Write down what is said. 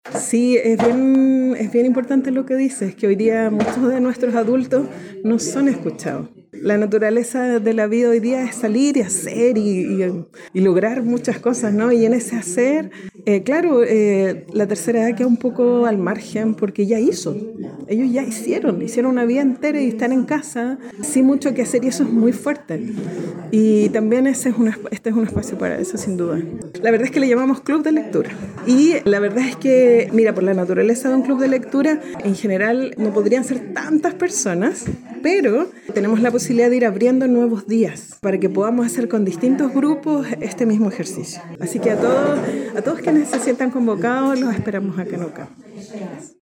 Sí, es bien importante lo que dices, que hoy día muchos de nuestros adultos no son escuchados. La naturaleza de la vida hoy día es salir y hacer y lograr muchas cosas, ¿no? Y en ese hacer, claro, la tercera edad queda un poco al margen porque ya hizo. Ellos ya hicieron una vida entera y están en casa sin mucho que hacer y eso es muy fuerte. Y también este es un espacio para eso, sin duda. La verdad es que le llamamos club de lectura. Y la verdad es que, mira, por la naturaleza de un club de lectura, en general no podrían ser tantas personas, pero tenemos la posibilidad de ir abriendo nuevos días para que podamos hacer con distintos grupos este mismo ejercicio. Así que a todos quienes se sientan convocados, los esperamos acá en OCA.